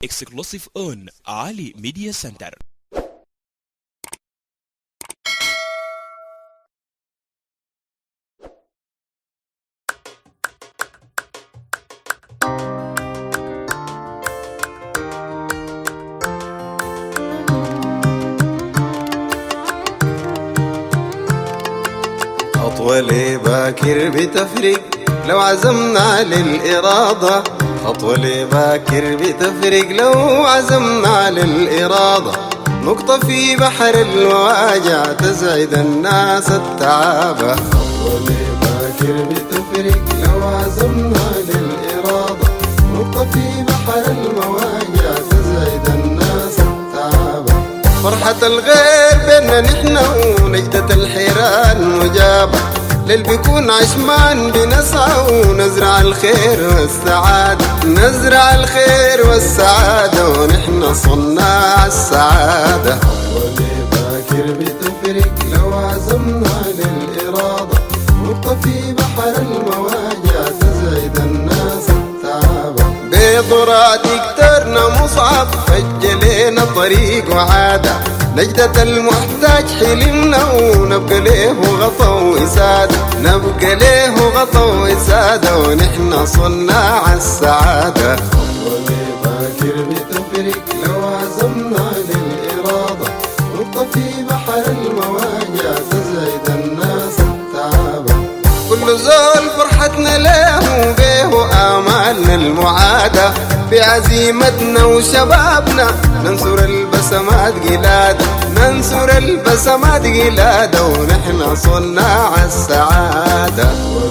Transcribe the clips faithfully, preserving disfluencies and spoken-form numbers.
exclusive on Ali Media Center. خطوة لباكر بتفرق لو عزمنا للإرادة، خطوة لباكر بتفرق لو عزمنا للإرادة، نقطة في بحر المواجع تسعد الناس التعابة. خطوة لباكر بتفرق لو عزمنا للإرادة، نقطة في بحر المواجع تسعد الناس التعابة. فرحة الغير بيننا نحن ونجدة الحيران مجابة، للي بيكون عشمان بنسعى ونزرع الخير والسعادة، نزرع الخير والسعادة ونحن صناع السعادة. خطوة لباكر بتفرق لو عزمنا للإرادة، نقطة في بحر المواجع تسعد الناس التعابة. بضرات يكترنا مصعب فجلينا طريق وعادة، نجدة المحتاج حلمنا ونبقى ليه غطا وإسادة، نبقى ليه غطا وإسادة ونحن صناع السعادة. خطوة لباكر بتفرق لو عزمنا للإرادة، نقطة في بحر المواجع تسعد الناس التعابة. كل زول فرحتنا له وبيه آمالنا المعادة، بعزيمتنا وشبابنا ننصر البسمات قلادة، ننصر البسمات قلادة ونحن صناع السعادة.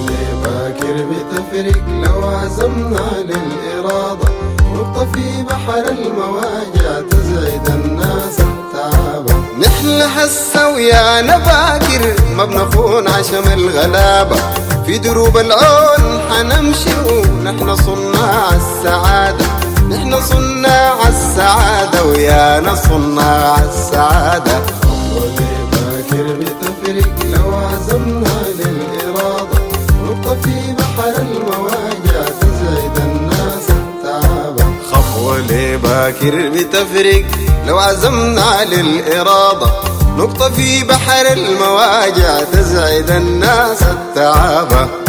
ولباكر بتفرق لو عزمنا للإرادة، نقطة في بحر المواجع تسعد الناس التعابة. نحن هسه ويانا باكر ما بنخون عشم الغلابة، في دروب العون حنمشي ونحن صناع السعادة، نحن صناع السعادة ويانا صناع السعادة. خطوة لباكر بتفرق لو عزمنا للإرادة، نقطة في بحر المواجع تسعد الناس التعابة. خطوة لباكر بتفرق لو عزمنا للإرادة، نقطة في بحر المواجع تسعد الناس التعابة.